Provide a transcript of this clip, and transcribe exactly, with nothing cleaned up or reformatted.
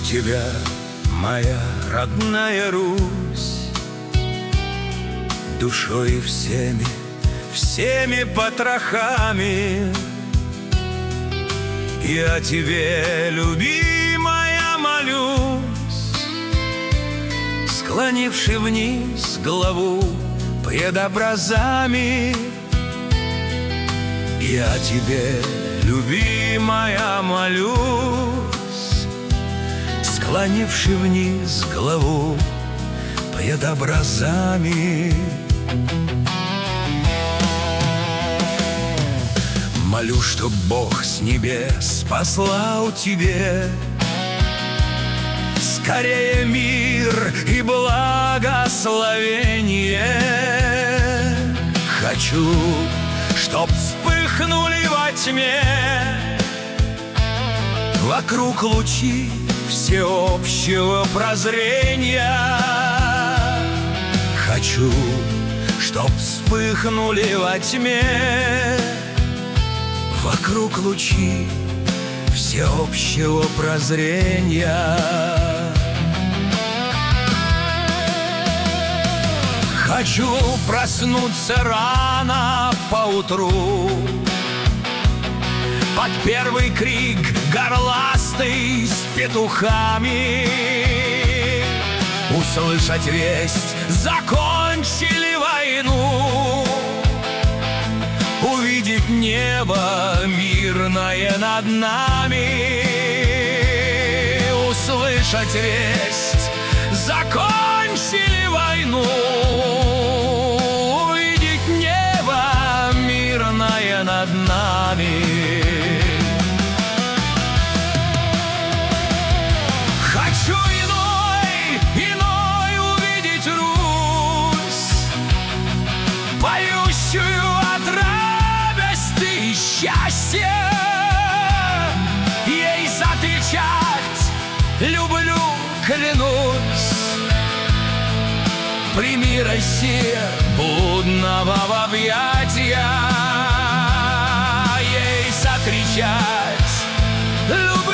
тебя, моя родная Русь, душой и всеми, всеми потрохами. Я тебе, любимая, молюсь, склонивши вниз голову пред образами. Я тебе, любимая, молюсь, склонивши вниз голову пред образами. Молю, чтоб Бог с небес послал тебе скорее мир и благословение. Хочу, чтоб вспыхнули во тьме вокруг лучи всеобщего прозрения. Хочу, чтоб вспыхнули во тьме вокруг лучи всеобщего прозрения. Хочу проснуться рано поутру под первый крик горластый с петухами, услышать весть: закончили войну, увидеть небо мирное над нами, услышать весть: закончили войну, увидеть небо мирное над нами. Хочу иной, иной увидеть Русь, поющую от радости и счастья, ей закричать: люблю, клянусь, прими, Россия, блудного в объятия, ей закричать: люблю,